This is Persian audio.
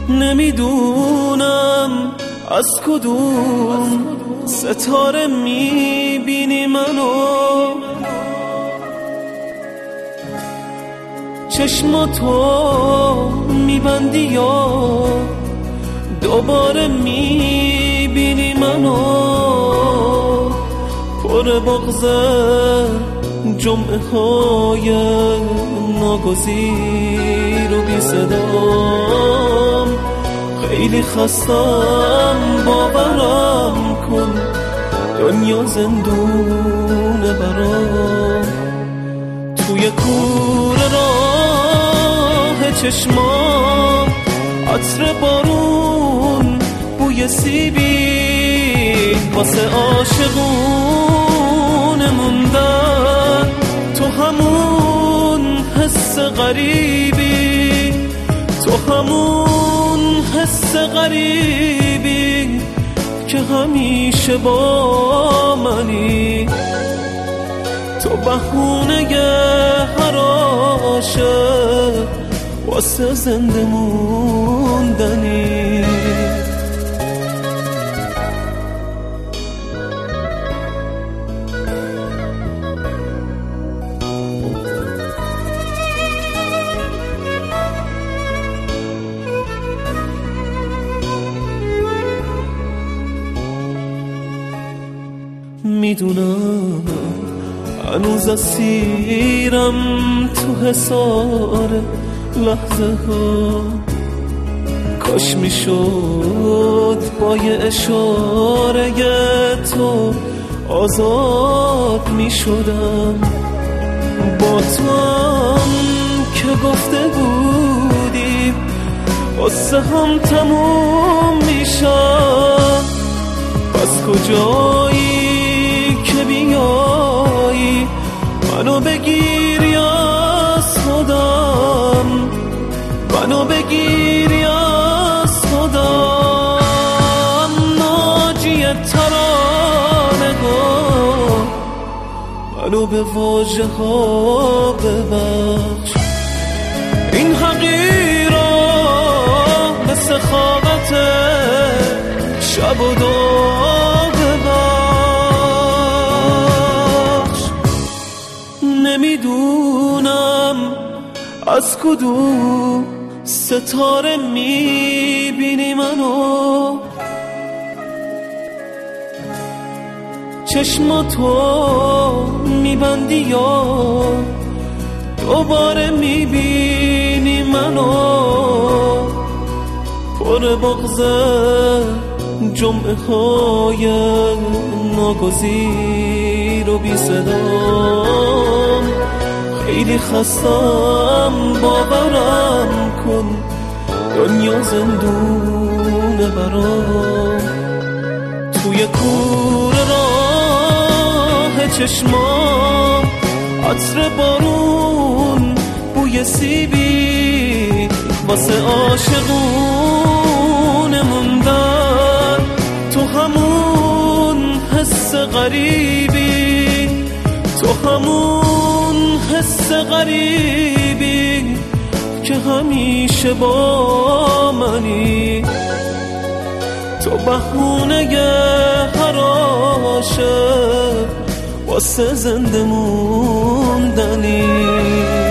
نمیدونم از کدوم ستاره میبینی منو، چشماتو میبندی یا دوباره میبینی منو، پر بغضه جمعه های ناگزیر و بی صدام، خیلی خستم باورم کن دنیا زندونه برام، توی کوره راه چشمام عطر بارون بوی سیبی، واسه عاشقون موندن تو همون حس غریبی، تو همون حس غریبی که همیشه با منی، تو بهونه هر عاشق واسه زنده موندنی. میدونم هنوز اسیرم تو حصار لحظه ها، کاش میشد با یه اشاره تو آزاد میشدم، با تو هم که گفته بودی قصه هم تموم میشم، پس کجایی که بیایی منو بگیری از خودم، منو بگیری از خودم، ناجی ترانگاه منو به واژه ها ببخش، این حقیرا مثل خوابت شب و نمیدونم از کدوم ستاره میبینی منو، چشماتو میبندی یا دوباره میبینی منو، پر بغضه جمعه های ناگزیر و بی صدام، خیلی خستم باورم کن دنیا زندونه برام، توی کوره راه چشمام عطر بارون بوی سیبی، واسه عاشقون موندن تو همون حس غریبی، تو همون حس غریبی که همیشه با منی، تو بهونه هر عاشق واسه زنده موندنی.